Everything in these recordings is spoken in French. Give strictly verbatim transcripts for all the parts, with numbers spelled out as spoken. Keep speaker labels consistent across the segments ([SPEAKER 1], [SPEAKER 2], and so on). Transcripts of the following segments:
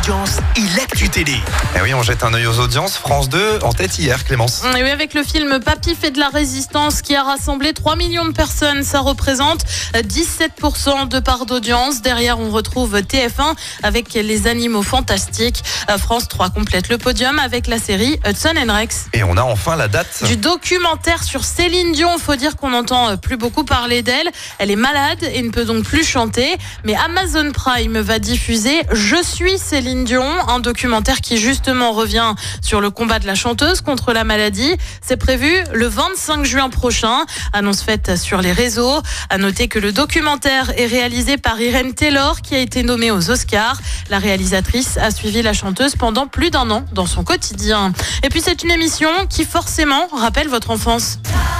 [SPEAKER 1] audiences et l'actu télé.
[SPEAKER 2] Et oui, on jette un œil aux audiences. France deux en tête hier, Clémence.
[SPEAKER 3] Et oui, avec le film Papy fait de la résistance qui a rassemblé trois millions de personnes, ça représente dix-sept pour cent de part d'audience. Derrière, on retrouve T F un avec Les Animaux Fantastiques. France trois complète le podium avec la série Hudson and Rex.
[SPEAKER 2] Et on a enfin la date
[SPEAKER 3] du documentaire sur Céline Dion. Faut dire qu'on n'entend plus beaucoup parler d'elle. Elle est malade et ne peut donc plus chanter. Mais Amazon Prime va diffuser Je suis Céline Dion, un documentaire qui justement revient sur le combat de la chanteuse contre la maladie. C'est prévu le vingt-cinq juin prochain. Annonce faite sur les réseaux. À noter que le documentaire est réalisé par Irene Taylor qui a été nommée aux Oscars. La réalisatrice a suivi la chanteuse pendant plus d'un an dans son quotidien. Et puis c'est une émission qui forcément rappelle votre enfance.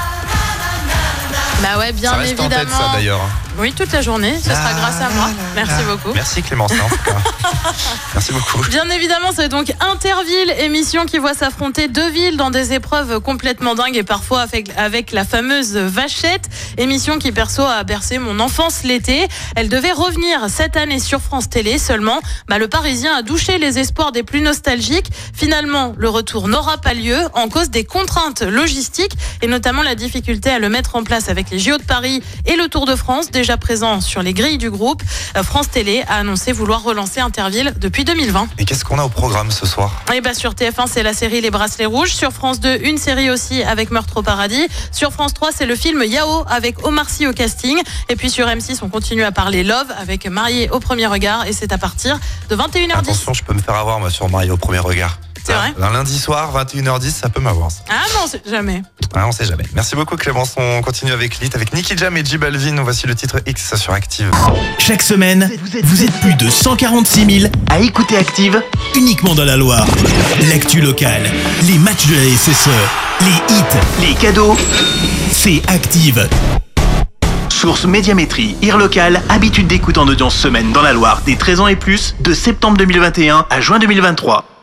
[SPEAKER 3] Bah ouais, bien
[SPEAKER 2] ça reste
[SPEAKER 3] évidemment.
[SPEAKER 2] En tête, ça d'ailleurs.
[SPEAKER 3] Oui, toute la journée, ce sera grâce à moi. Merci beaucoup.
[SPEAKER 2] Merci Clémence, en tout cas. Merci beaucoup.
[SPEAKER 3] Bien évidemment, c'est donc Interville, émission qui voit s'affronter deux villes dans des épreuves complètement dingues et parfois avec, avec la fameuse vachette. Émission qui perso a bercé mon enfance l'été. Elle devait revenir cette année sur France Télé seulement. Bah, le Parisien a douché les espoirs des plus nostalgiques. Finalement, le retour n'aura pas lieu en cause des contraintes logistiques et notamment la difficulté à le mettre en place avec les J O de Paris et le Tour de France, déjà présent sur les grilles du groupe. France Télé a annoncé vouloir relancer Interville depuis deux mille vingt.
[SPEAKER 2] Et qu'est-ce qu'on a au programme ce soir ?
[SPEAKER 3] Et bah sur T F un, c'est la série Les Bracelets Rouges. Sur France deux, une série aussi avec Meurtre au paradis. Sur France trois, c'est le film Yao avec Omar Sy au casting. Et puis sur M six, on continue à parler Love avec Marié au premier regard. Et c'est à partir de vingt et une heures dix.
[SPEAKER 2] Attention, je peux me faire avoir moi sur Marié au premier regard.
[SPEAKER 3] C'est vrai ?
[SPEAKER 2] Un lundi soir, vingt et une heures dix, ça peut m'avoir.
[SPEAKER 3] Ah non, on sait jamais.
[SPEAKER 2] Ah, on sait jamais. Merci beaucoup Clémence. On continue avec Lit, avec Nicky Jam et J Balvin. Voici le titre X sur Active.
[SPEAKER 1] Chaque semaine, vous êtes, vous êtes plus de cent quarante-six mille à écouter Active uniquement dans la Loire. L'actu locale, les matchs de la S S E, les hits, les cadeaux, c'est Active. Source Médiamétrie, I R local, habitude d'écoute en audience semaine dans la Loire des treize ans et plus, de septembre deux mille vingt et un à juin deux mille vingt-trois.